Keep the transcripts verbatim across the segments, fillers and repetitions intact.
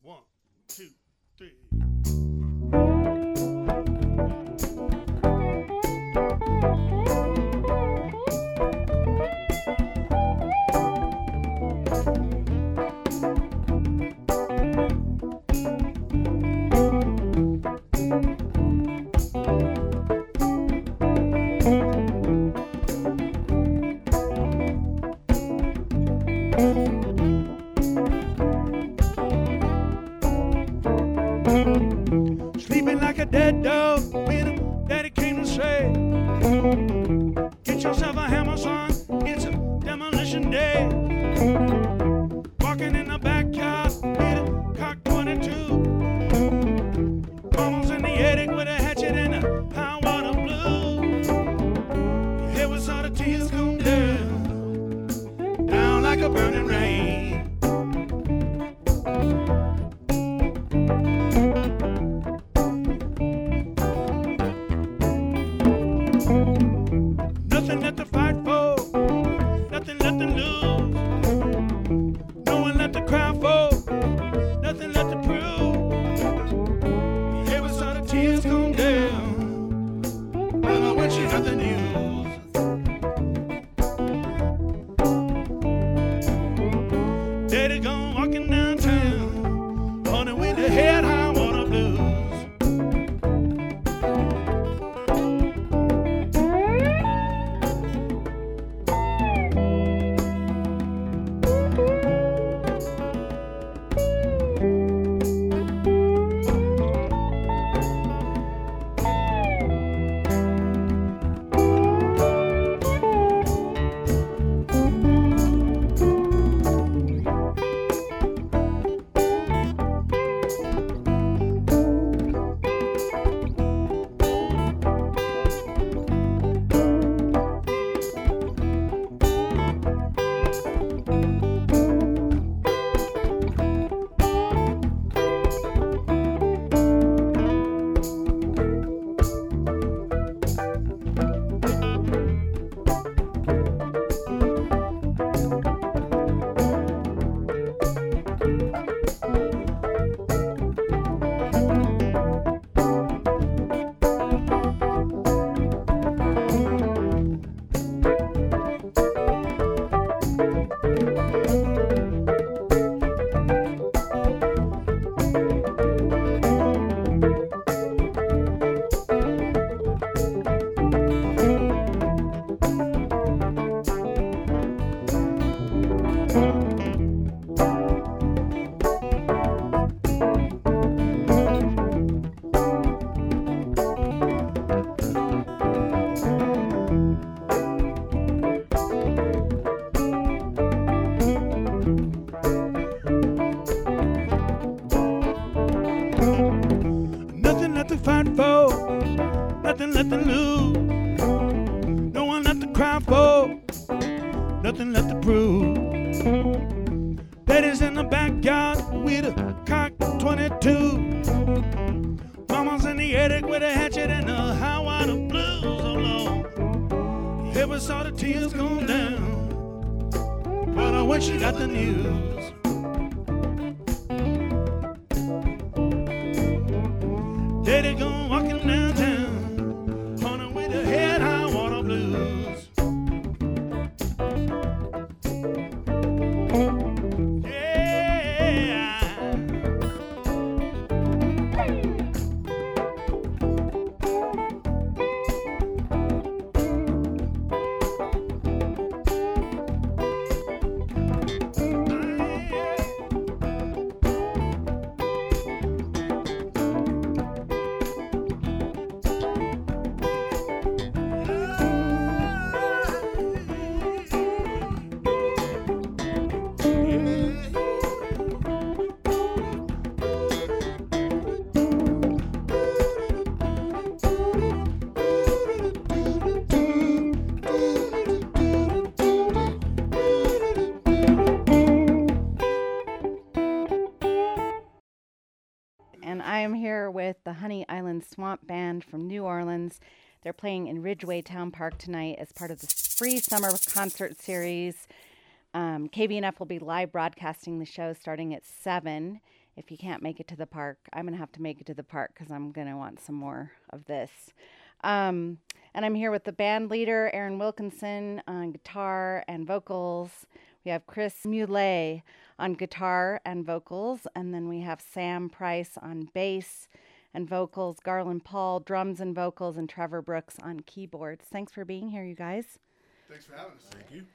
One, two, three. Sleeping like a dead dog when daddy came to say, get yourself a hammer, son, it's a demolition day. Walking in the backyard with a cock twenty-two. Mama's in the attic with a hatchet and a high water blue. Here we saw the tears come down, down like a burning rain. Nothing left to fight for, nothing left to lose. No one left to cry for, nothing left to prove. Here we saw the tears come down, but I wish you got the news. Daddy gone walking downtown, on the way to head high water blues. Nothing left to fight for, nothing left to lose. No one left to cry for, nothing left to prove. Daddy's in the backyard with a cock twenty-two. Mama's in the attic with a hatchet and a high water blues. Oh Lord, here we saw the tears come down, but I wish you got the news. Daddy gone walking downtown, on the way to head high water blues. Yeah. And I am here with the Honey Island Swamp Band from New Orleans. They're playing in Ridgeway Town Park tonight as part of the free summer concert series. Um, K B N F will be live broadcasting the show starting at seven. if you can't make it to the park, I'm going to have to make it to the park because I'm going to want some more of this. Um, and I'm here with the band leader, Aaron Wilkinson, on guitar and vocals. We have Chris Muley on guitar and vocals. And then we have Sam Price on bass and vocals, Garland Paul, drums and vocals, and Trevor Brooks on keyboards. Thanks for being here, you guys. Thanks for having us. Thank you.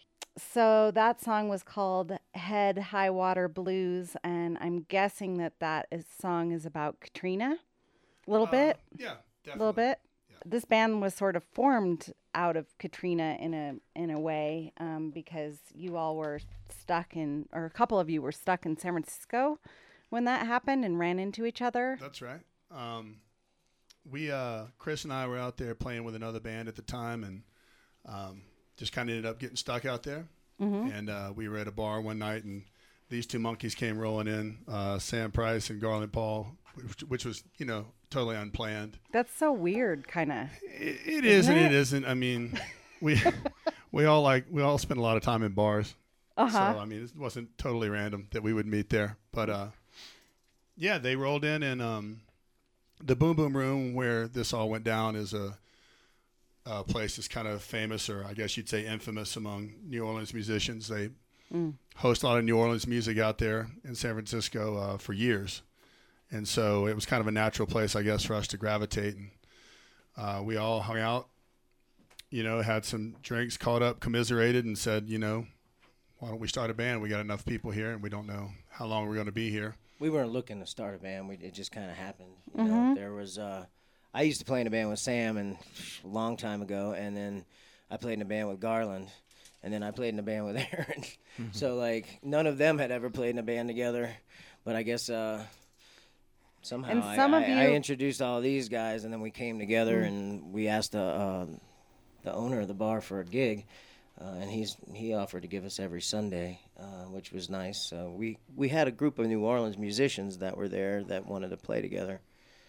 So that song was called Head High Water Blues, and I'm guessing that that is, song is about Katrina a little Uh, bit. Yeah, A definitely. little bit. Yeah. This band was sort of formed out of Katrina in a in a way um, because you all were stuck in, or a couple of you were stuck in San Francisco when that happened and ran into each other. That's right. Um, we, uh, Chris and I were out there playing with another band at the time, and um, just kind of ended up getting stuck out there. Mm-hmm. And uh, we were at a bar one night, and these two monkeys came rolling in, uh, Sam Price and Garland Paul, which, which was, you know, totally unplanned. That's so weird, kind of. It, it is Isn't and it? it isn't. I mean, we we all like we all spent a lot of time in bars. Uh-huh. So I mean, it wasn't totally random that we would meet there. But uh, yeah, they rolled in, and um, the Boom Boom Room where this all went down is a, a place that's kind of famous, or I guess you'd say infamous among New Orleans musicians. They Mm. host a lot of New Orleans music out there in San Francisco uh, for years. And so it was kind of a natural place, I guess, for us to gravitate. And uh, we all hung out, you know, had some drinks, caught up, commiserated, and said, you know, why don't we start a band? We got enough people here, and we don't know how long we're going to be here. We weren't looking to start a band. We, it just kind of happened. You Mhm. know, there was. Uh, I used to play in a band with Sam, and a long time ago, and then I played in a band with Garland, and then I played in a band with Aaron. So like, none of them had ever played in a band together, but I guess uh, somehow And I, some of I, I you- introduced all these guys, and then we came together, and we asked the uh, the owner of the bar for a gig. Uh, and he's he offered to give us every Sunday, uh, which was nice. So we, we had a group of New Orleans musicians that were there that wanted to play together,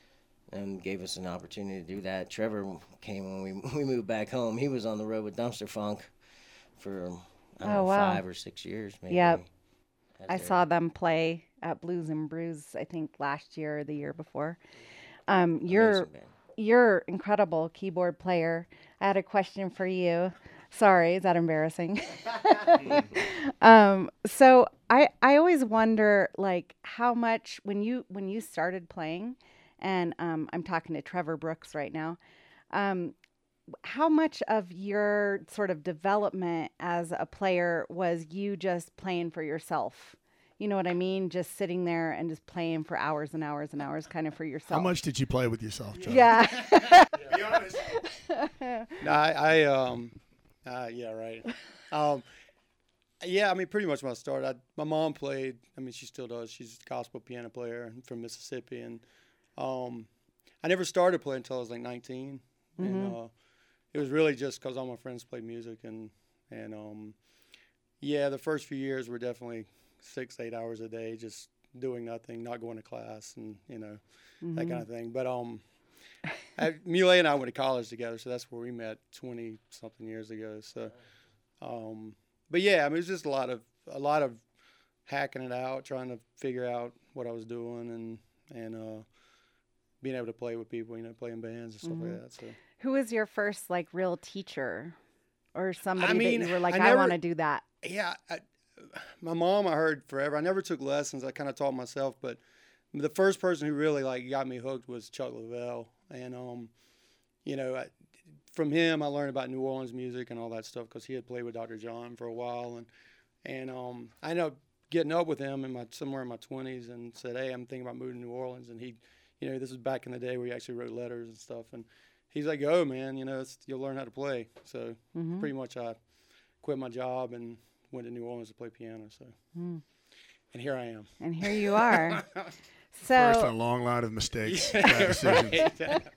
and gave us an opportunity to do that. Trevor came when we we moved back home. He was on the road with Dumpster Funk for I don't Oh, know, wow. five or six years maybe. Yep. as I their- saw them play at Blues and Brews, I think last year or the year before. Um, you're amazing band. you're incredible keyboard player. I had a question for you. Sorry, is that embarrassing? um, so I I always wonder like how much when you when you started playing, and um, I'm talking to Trevor Brooks right now. Um, how much of your sort of development as a player was you just playing for yourself? You know what I mean? Just sitting there and just playing for hours and hours and hours, kind of for yourself. How much did you play with yourself, John? Yeah. Be honest. No, I, I um, uh, yeah, right. Um, yeah, I mean, pretty much when I started, I, my mom played. I mean, she still does. She's a gospel piano player from Mississippi, and um, I never started playing until I was like nineteen, and uh, it was really just because all my friends played music, and and um, yeah, the first few years were definitely six, eight hours a day, just doing nothing, not going to class, and you know, that kind of thing. But um. I, Muley and I went to college together, so that's where we met twenty something years ago. So, um, but yeah, I mean, it was just a lot of a lot of hacking it out, trying to figure out what I was doing, and and uh, being able to play with people, you know, playing bands and stuff Mhm. like that. So, Who was your first like real teacher, or somebody mean, that you were like, I I, never- want to do that? yeah, I, my mom I heard forever. I never took lessons. I kind of taught myself, but the first person who really like got me hooked was Chuck Leavell, and um, you know, I, from him I learned about New Orleans music and all that stuff because he had played with Doctor John for a while, and and um, I ended up getting up with him in my somewhere in my twenties and said, hey, I'm thinking about moving to New Orleans, and he, you know, this was back in the day where he actually wrote letters and stuff, and he's like, oh man, you know, it's, you'll learn how to play. So Mhm. pretty much I quit my job and went to New Orleans to play piano. So, Mm. and here I am. And here you are. First in a So long line of mistakes. bad decisions.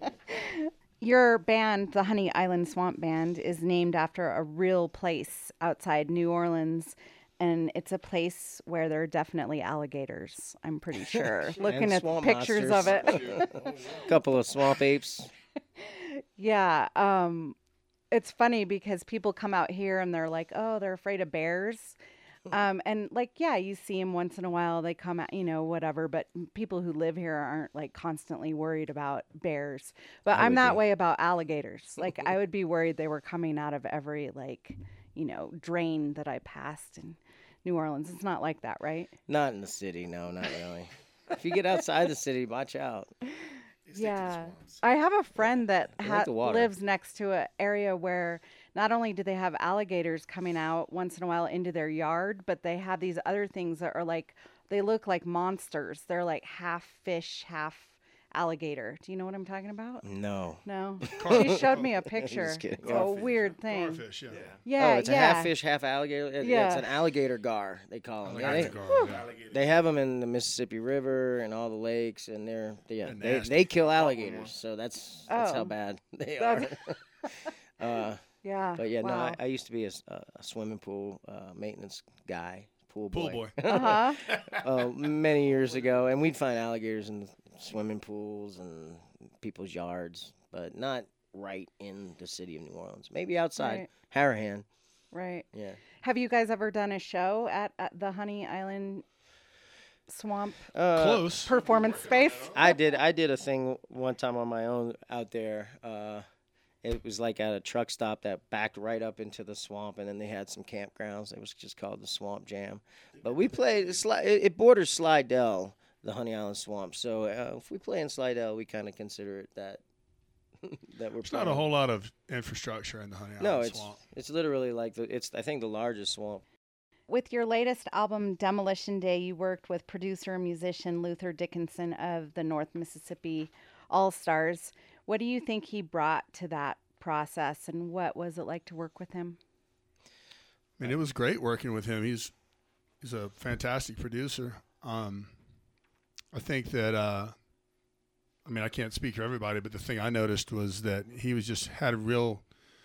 your band, the Honey Island Swamp Band, is named after a real place outside New Orleans. And it's a place where there are definitely alligators, I'm pretty sure. Looking And at swamp pictures of it. monsters. Couple of swamp apes. Yeah. Um, it's funny because people come out here and they're like, oh, they're afraid of bears. Um, and like, yeah, you see them once in a while. They come out, you know, whatever. But people who live here aren't like constantly worried about bears. But I I'm would that be. way about alligators. Like, I would be worried they were coming out of every like, you know, drain that I passed in New Orleans. It's not like that, right? Not in the city, no, not really. If you get outside the city, watch out. Yeah. I have a friend that They ha- like the water. lives next to an area where not only do they have alligators coming out once in a while into their yard, but they have these other things that are like, they look like monsters. They're like half fish, half alligator. Do you know what I'm talking about? No. No. She showed me a picture. Just kidding. It's a Garfish. weird thing. Garfish, yeah. Yeah, oh, it's yeah. a half fish, half alligator. It- Yeah. It's an alligator gar, they call them. Alligator they, gar, yeah. they have them in the Mississippi River and all the lakes, and they're, yeah, They're they, nasty. they kill alligators, so that's that's Oh. how bad they That's- are. uh, Yeah. but yeah, no, wow. I, I used to be a, s- a- a swimming pool uh, maintenance guy, pool boy. Pool boy. Uh-huh. uh, many years ago, and we'd find alligators in swimming pools and people's yards, but not right in the city of New Orleans. Maybe outside Right. Harahan. Right. Yeah. Have you guys ever done a show at, at the Honey Island Swamp Uh, Close. performance space? I did. I did a thing one time on my own out there. Uh, it was like at a truck stop that backed right up into the swamp, and then they had some campgrounds. It was just called the Swamp Jam. But we played. It's like, it, it borders Slidell, the Honey Island Swamp. So uh, if we play in Slidell, we kind of consider it that that we're. There's not a playing. whole lot of infrastructure in the Honey No, Island it's Swamp. it's literally like the it's I think the largest swamp. With your latest album, Demolition Day, you worked with producer and musician Luther Dickinson of the North Mississippi All Stars. What do you think he brought to that process, and what was it like to work with him? I mean, it was great working with him. He's he's a fantastic producer. Um, I think that uh, I mean I can't speak for everybody, but the thing I noticed was that he was just had a real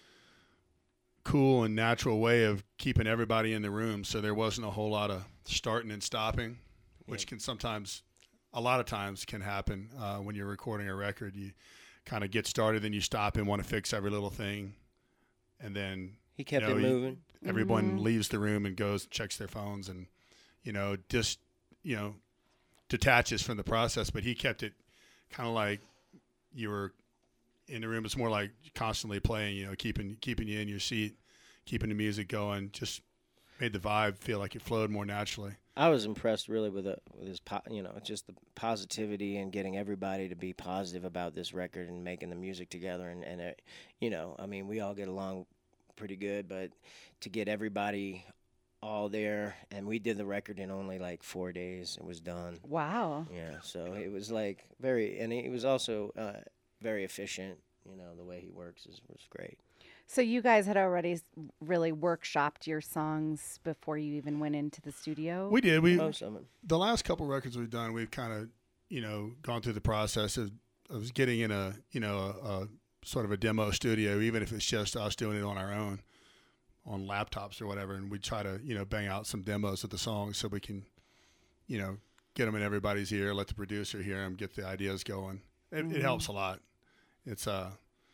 cool and natural way of keeping everybody in the room, so there wasn't a whole lot of starting and stopping, which Yeah. can sometimes, a lot of times, can happen uh, when you're recording a record. You kind of get started, then you stop and want to fix every little thing, and then He kept know, it you- moving. everyone leaves the room and goes checks their phones and you know just you know detaches from the process, but he kept it kind of like you were in the room. It's more like constantly playing, you know, keeping keeping you in your seat, keeping the music going, just made the vibe feel like it flowed more naturally. I was impressed really with, it, with his, po- you know, just the positivity and getting everybody to be positive about this record and making the music together. And, and it, you know, I mean, we all get along pretty good, but to get everybody all there, and we did the record in only like four days. It was done. Wow. Yeah, so it was like very, and he was also uh, very efficient. You know, the way he works is was great. So you guys had already s- really workshopped your songs before you even went into the studio? We did. We Most of them. the last couple records we've done, we've kind of you know gone through the process of, of getting in a you know a, a sort of a demo studio, even if it's just us doing it on our own, on laptops or whatever, and we try to you know bang out some demos of the songs so we can you know get them in everybody's ear, let the producer hear them, get the ideas going. It, it helps a lot. It's uh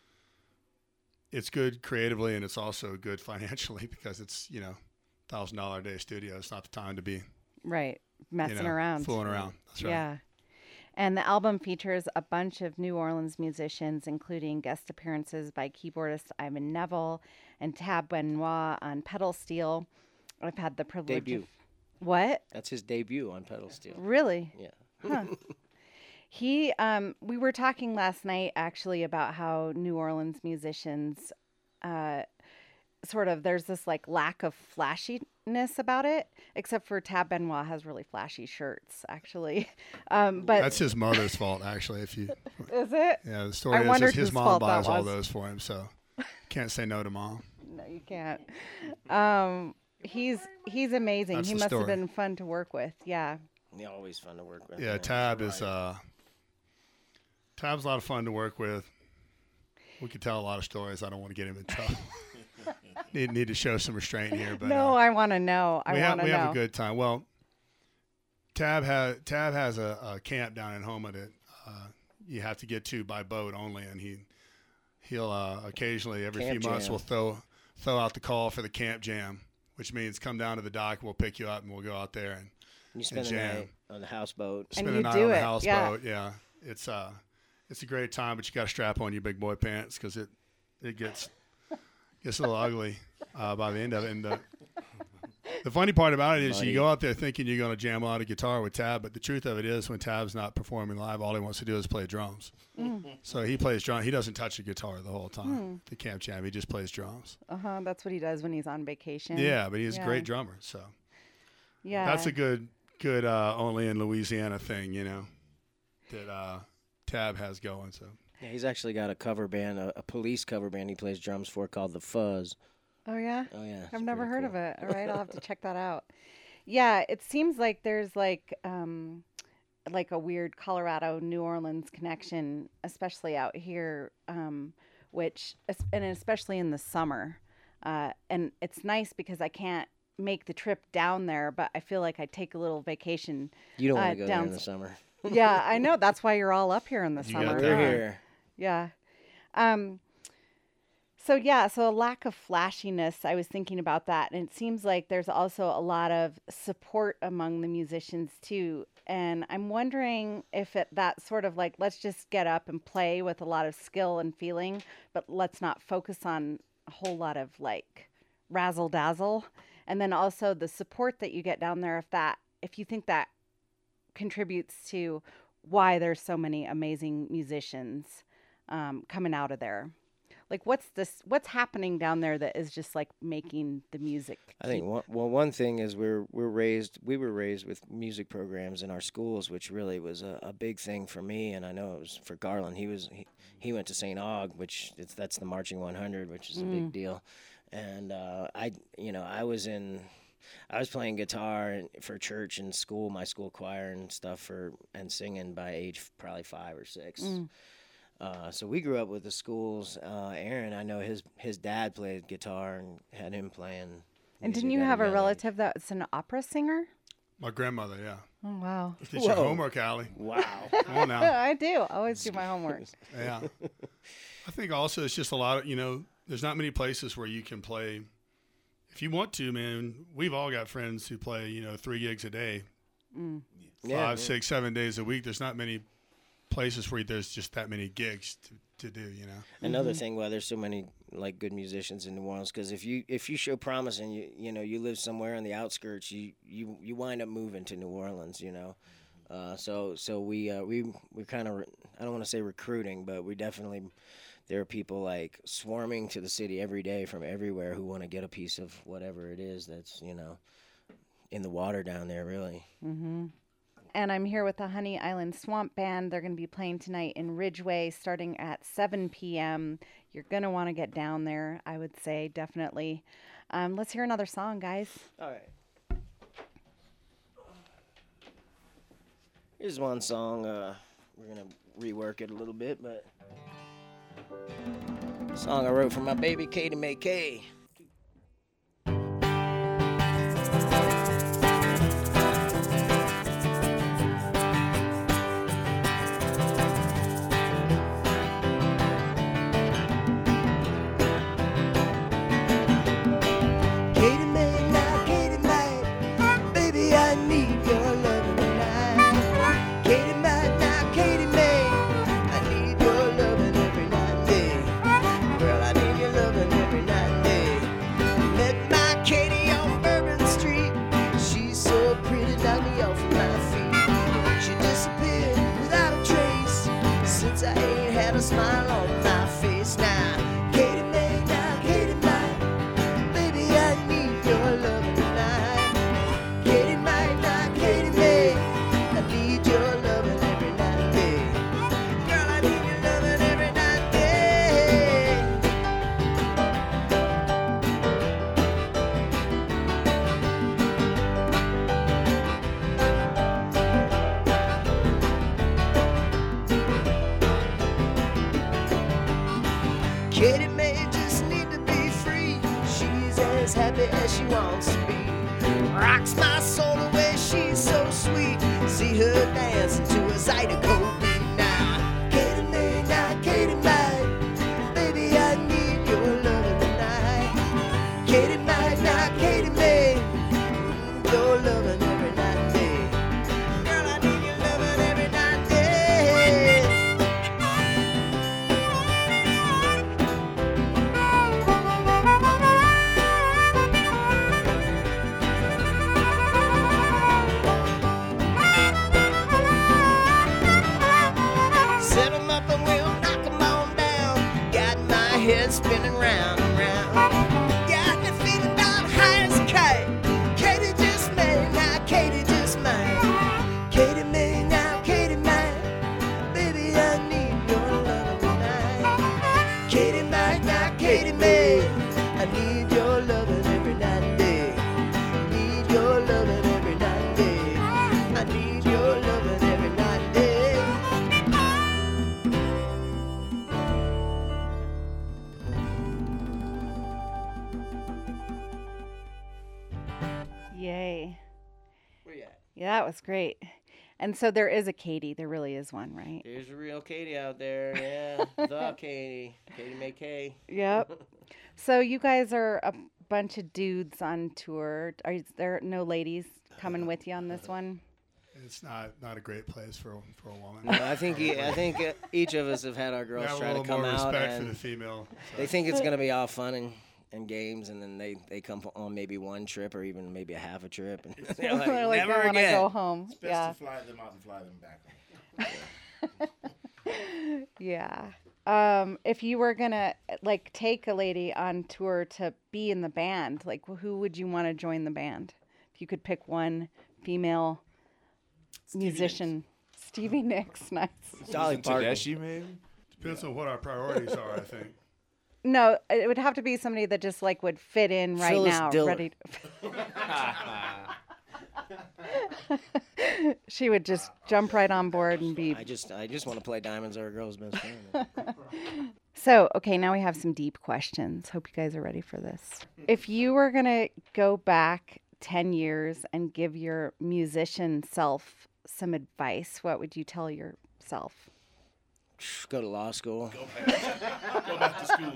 it's good creatively, and it's also good financially because it's you know thousand dollar a day studio. It's not the time to be Right. you Messing know, around. fooling around. That's right. Yeah. And the album features a bunch of New Orleans musicians, including guest appearances by keyboardist Ivan Neville and Tab Benoit on pedal steel. I've had the privilege Debut. of... What? That's his debut on pedal steel. Really? Yeah. Huh. He, um, we were talking last night actually about how New Orleans musicians, uh, sort of, there's this like lack of flashiness about it, except for Tab Benoit has really flashy shirts, actually. Um, but That's his mother's fault, actually. If you, is it? yeah, the story I is wondered his, his whose mom fault that buys all was. those for him, so can't say no to mom. No, you can't. Um, he's he's amazing. That's he the must have story. been fun to work with. Yeah. They're always fun to work with. Yeah, Tab is uh, Tab's a lot of fun to work with. We could tell a lot of stories. I don't want to get him in trouble. need need to show some restraint here, but no, uh, I want to know. I we have want to we know. have a good time. Well, Tab has Tab has a, a camp down in Houma that uh, you have to get to by boat only, and he he'll uh, occasionally every Camp few months jam. will throw throw out the call for the camp jam, which means come down to the dock, we'll pick you up, and we'll go out there and, You spend and the jam. night on the houseboat. Spend And a you night do on the it, houseboat. Yeah. yeah, it's uh, it's a great time, but you got to strap on your big boy pants because it it gets gets a little ugly uh, by the end of it. And the, the funny part about it is Muddy. you go out there thinking you're going to jam a lot of guitar with Tab, but the truth of it is when Tab's not performing live, all he wants to do is play drums. Mm. So he plays drums. He doesn't touch the guitar the whole time. The camp jam, he just plays drums. Uh-huh. That's what he does when he's on vacation. Yeah, but he's Yeah. a great drummer. So Yeah. that's a good, good uh, only in Louisiana thing, you know, that uh, Tab has going. So Yeah, he's actually got a cover band, a, a police cover band he plays drums for called The Fuzz. Oh, yeah? Oh, yeah. it's I've never pretty heard cool. of it. All right, I'll have to check that out. Yeah, it seems like there's like um like a weird Colorado New Orleans connection, especially out here, um, which es- and especially in the summer. Uh, and it's nice because I can't make the trip down there, but I feel like I take a little vacation. You don't want uh, to go down there in the s- summer. Yeah, I know. That's why you're all up here in the You summer. got They're that. huh? here. Yeah. Um, so yeah, so a lack of flashiness, I was thinking about that. And it seems like there's also a lot of support among the musicians too. And I'm wondering if it that sort of like, let's just get up and play with a lot of skill and feeling, but let's not focus on a whole lot of like razzle dazzle. And then also the support that you get down there, if that, if you think that contributes to why there's so many amazing musicians um, coming out of there. Like, what's this? What's happening down there that is just like making the music? I think keep- one, well, one thing is we're we're raised we were raised with music programs in our schools, which really was a, a big thing for me, and I know it was for Garland. He was he, he went to Saint Aug, which it's, that's the marching one hundred, which is a big deal. And uh, I you know I was in I was playing guitar in- for church and school, my school choir and stuff for and singing by age probably five or six. Uh, so we grew up with the schools. Uh, Aaron, I know his his dad played guitar and had him playing. And music didn't you at have a young age. relative that's an opera singer? my grandmother, yeah. Oh wow! Did your Whoa. homework, Allie? Wow. Come on now. I do. I always do my homework. Yeah. I think also it's just a lot of, you know, there's not many places where you can play. If you want to, man, we've all got friends who play, you know, three gigs a day, Mm. five, Yeah, yeah. six, seven days a week. There's not many places where there's just that many gigs to, to do, you know. Another thing why there's so many like good musicians in New Orleans, because if you if you show promise and you you know you live somewhere on the outskirts, you you, you wind up moving to New Orleans, you know. Uh, so so we uh, we we're kind of I don't want to say recruiting, but we definitely there are people like swarming to the city every day from everywhere who want to get a piece of whatever it is that's you know in the water down there, really. And I'm here with the Honey Island Swamp Band. They're going to be playing tonight in Ridgeway starting at seven p.m. You're going to want to get down there, I would say, definitely. Um, let's hear another song, guys. All right. Here's one song. Uh, we're gonna rework it a little bit, but a song I wrote for my baby Katie May Kay. Katie May, now Katie May, baby I need your love tonight. Katie May, now Katie May, I need your loving every night and day. Girl, I need your loving every night and day. Met my Katie on Bourbon Street. She's so pretty, knocked me off of my feet. She disappeared without a trace since I ain't had a smile on my face now. Katie May, now Katie May. Baby, I need your love tonight. Katie May, not Katie May. I need your loving every night and day. Girl, I need your loving every night and day. Katie May just need to be free. She's as happy as she wants to be. Rocks my soul away, she's so sweet. See her dancing to a Zydeco beat now. Katie May, now Katie May, baby I need your loving tonight. Katie May, now Katie May. spinning round and round. Got me feeling about high as a kite. Katie just may, now Katie just might. Katie may, now Katie might. Baby, I need your love tonight. Katie might, now Katie may. I need your loving every night and day. Need your loving every night and day. I need your loving every night and day. Yay. Where you at? Yeah, that was great. And so there is a Katie. There really is one, right? There's a real Katie out there. Yeah, the Katie. Katie McKay. Yep. So you guys are a bunch of dudes on tour. Are there no ladies coming with you on this one? It's not not a great place for for a woman. No, I think e- I think uh, each of us have had our We girls have a try to little come more out, respect for and the female. so. they think it's gonna be all fun and, and games, and then they, they come on maybe one trip or even maybe a half a trip, and they're like, They're like, never I want to again. go home. Best Yeah. to fly them out and fly them back. Yeah. Um, if you were gonna like take a lady on tour to be in the band, like who would you want to join the band? If you could pick one female musician, Stevie Nicks, nice. Dolly Parton. Tedeschi, maybe? Depends on what our priorities are, I think. No, it would have to be somebody that just like would fit in right Phyllis now. Diller. Ready. To... she would just jump right on board and be. I just I just want to play Diamonds Are a Girl's Best Friend. So, okay, now we have some deep questions. Hope you guys are ready for this. If you were going to go back ten years and give your musician self some advice, what would you tell yourself? Go to law school. Go back to school.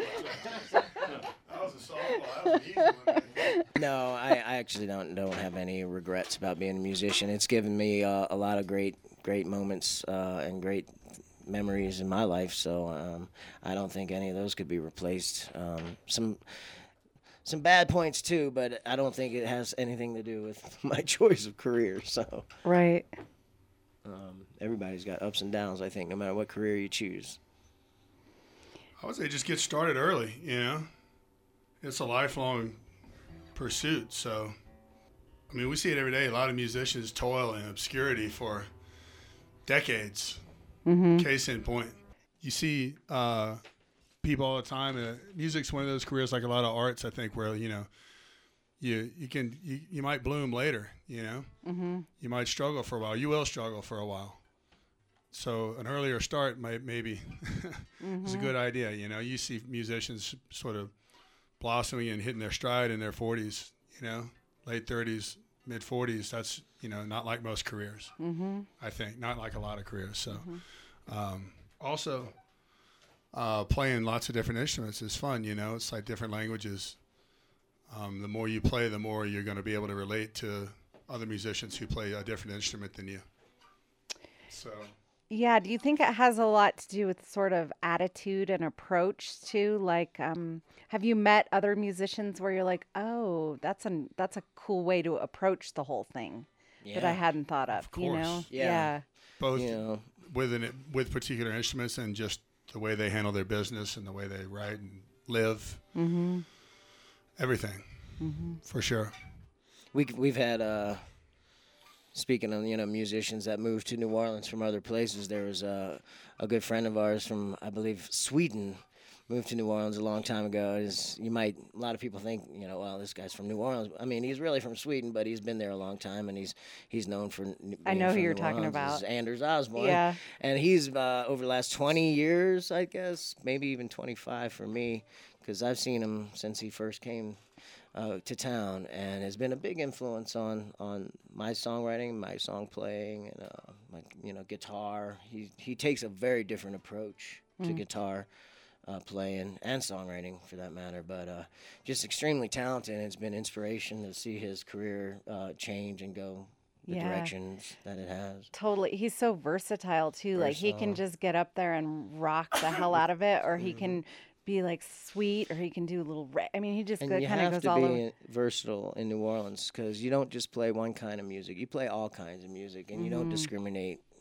That was a softball. That was an easy one. No, I, I actually don't don't have any regrets about being a musician. It's given me uh, a lot of great great moments uh, and great memories in my life. So um, I don't think any of those could be replaced. Um, some some bad points too, but I don't think it has anything to do with my choice of career. So Right. um, everybody's got ups and downs. I think no matter what career you choose. I would say just get started early, you know? It's a lifelong pursuit. So, I mean, we see it every day. A lot of musicians toil in obscurity for decades. Mm-hmm. Case in point. You see uh, people all the time. Uh, music's one of those careers, like a lot of arts, I think, where, you know, you you can you, you might bloom later, you know? Mm-hmm. You might struggle for a while. You will struggle for a while. So an earlier start might maybe is a good idea. You know, you see musicians sort of blossoming and hitting their stride in their forties, you know, late thirties, mid forties. That's, you know, not like most careers, Mm-hmm. I think, not like a lot of careers. So um, also uh, playing lots of different instruments is fun, you know, it's like different languages. Um, the more you play, the more you're going to be able to relate to other musicians who play a different instrument than you. So... Yeah, do you think it has a lot to do with sort of attitude and approach too? Like, um, have you met other musicians where you're like, oh, that's a that's a cool way to approach the whole thing that I Yeah. hadn't thought of. Of You know? course. Yeah. both You know, with an, with particular instruments and just the way they handle their business and the way they write and live, Mm-hmm. everything, Mm-hmm. for sure. we we've had uh, speaking of, you know, musicians that moved to New Orleans from other places, there was a, a good friend of ours from, I believe, Sweden, moved to New Orleans a long time ago. Is you might, a lot of people think, you know, well, this guy's from New Orleans. I mean, he's really from Sweden, but he's been there a long time, and he's he's known for. n- I being know who from you're New talking Orleans. about. This is Anders Osborne. Yeah. And he's uh, over the last twenty years, I guess, maybe even twenty-five for me, because I've seen him since he first came uh, to town, and has been a big influence on, on my songwriting, my song playing, and uh, my, you know, guitar. He he takes a very different approach to guitar uh, playing and songwriting, for that matter. But uh, just extremely talented, and it's been inspiration to see his career uh, change and go the Yeah. directions that it has. Totally. He's so versatile too. Like he can Versatile. just get up there and rock the hell out of it, or he can be like sweet, or he can do a little. Ra- I mean, he just And go, you kind of have goes to all be over. versatile in New Orleans, because you don't just play one kind of music. You play all kinds of music, and you don't discriminate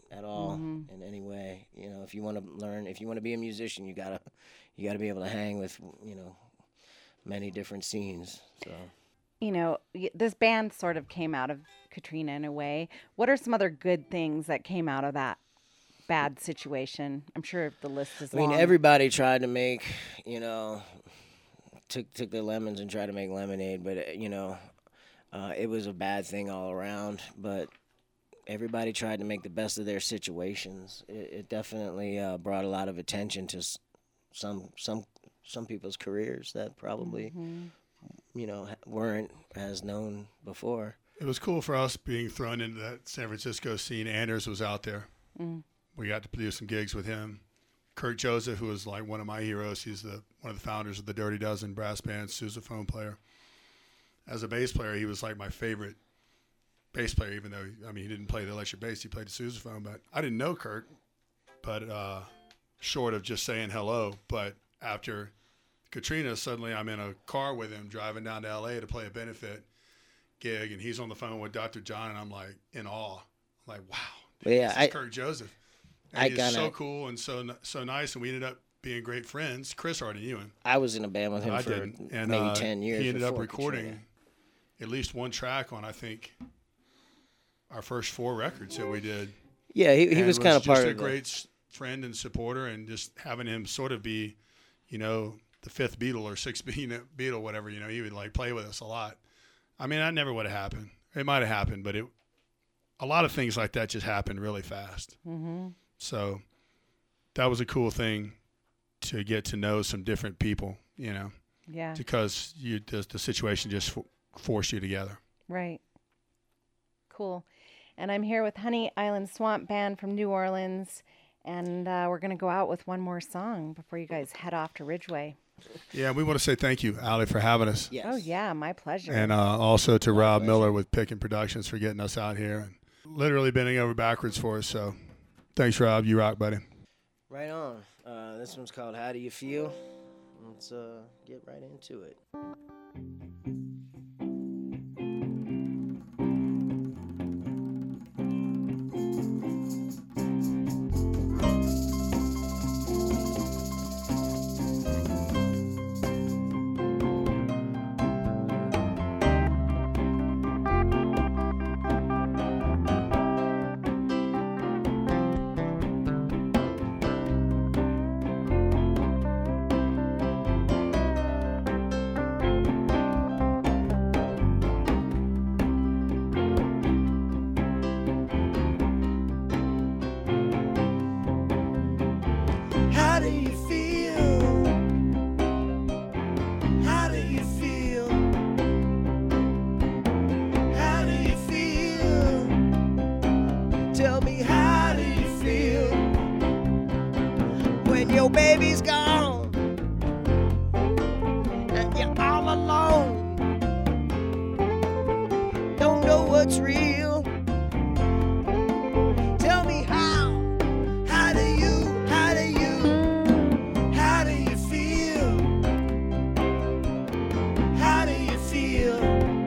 at all Mhm. in any way. You know, if you want to learn, if you want to be a musician, you gotta you gotta be able to hang with, you know, many different scenes. So You know, y- this band sort of came out of Katrina in a way. What are some other good things that came out of that bad situation? I'm sure the list is I mean, long. everybody tried to make, you know, took took their lemons and tried to make lemonade, but uh, you know, uh, it was a bad thing all around. But everybody tried to make the best of their situations. It, it definitely uh, brought a lot of attention to s- some some some people's careers that probably, Mhm. you know, ha- weren't as known before. It was cool for us being thrown into that San Francisco scene. Anders was out there. Mm. We got to do some gigs with him. Kurt Joseph, who was like one of my heroes, he's the one of the founders of the Dirty Dozen brass band, sousaphone player. As a bass player, he was like my favorite bass player, even though, I mean, he didn't play the electric bass, he played the sousaphone. But I didn't know Kurt, but uh, short of just saying hello. But after Katrina, suddenly I'm in a car with him driving down to L A to play a benefit gig, and he's on the phone with Doctor John, and I'm like in awe. I'm like, wow, But yeah, this I is Kurt Joseph. And I he's kinda- so cool and so n- so nice, and we ended up being great friends. Chris already knew him. I was in a band with him I for didn't. And maybe uh, ten years. he ended up before recording Katrina. at least one track on, I think, our first four records that we did. Yeah, he, he And was kind of part just of a the- great s- friend and supporter, and just having him sort of be, you know, the fifth Beatle or sixth Be- Beatle, whatever. You know, he would like play with us a lot. I mean, that never would have happened. It might have happened, but it a lot of things like that just happened really fast. Mhm. So that was a cool thing to get to know some different people, you know, Yeah. because you the, the situation just f- forced you together. Right. Cool. And I'm here with Honey Island Swamp Band from New Orleans. And uh, we're going to go out with one more song before you guys head off to Ridgeway. Yeah, we want to say thank you, Ali, for having us. Yes. Oh, yeah. My pleasure. And uh, also to Rob pleasure. Miller with Pickin' Productions for getting us out here and literally bending over backwards for us. So thanks, Rob. You rock, buddy. Right on. Uh, this one's called How Do You Feel? Let's uh, get right into it. How do you feel? How do you feel? How do you feel? Tell me, how do you feel when your baby's gone and you're all alone? Don't know what's real. Tell me how. How do you, how do you, how do you feel? How do you feel?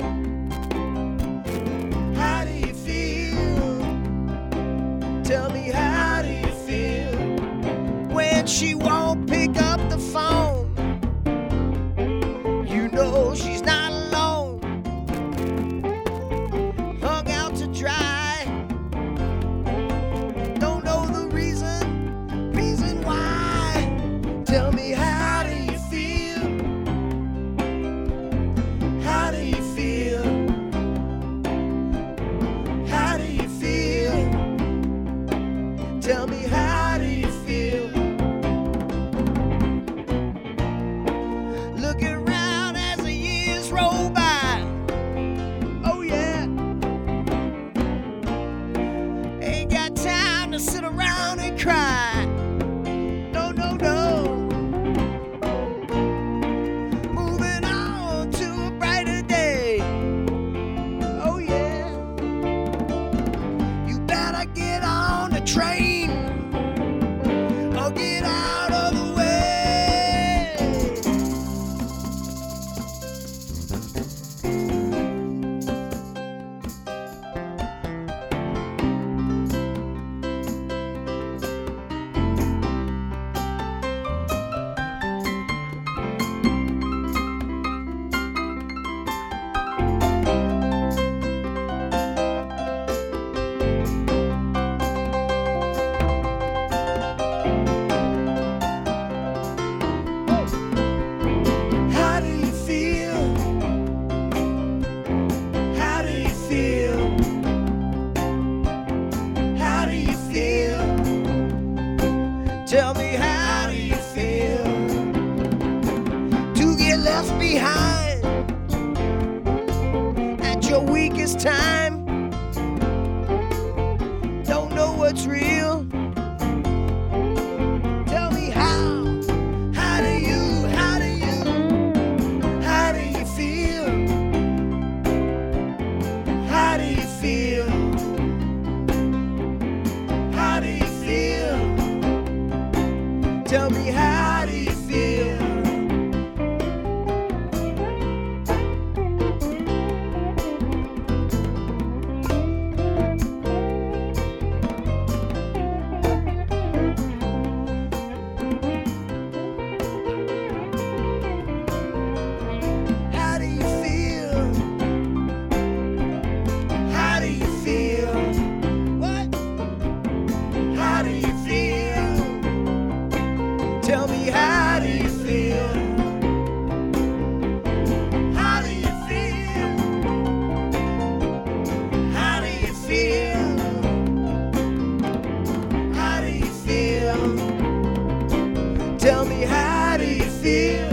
How do you feel? Tell me, how do you feel? When she won't pick up the phone, you know she's not alone. Hung out to dry. Don't know the reason, reason why. Tell me, how do you feel? How do you feel? How do you feel? Tell me, how do you feel? Looking around as the years roll by. Oh yeah. Ain't got time to sit around and cry. No, no, no. Moving on to a brighter day. Oh, yeah. You better get on the train. this time. Don't know what's real. Tell me how, how do you, how do you, how do you feel? How do you feel? How do you feel? Tell me how do you feel? How do you feel? How do you feel? What? How do you feel? Tell me how do you feel? How do you feel? How do you feel? How do you feel? Tell me how do you feel?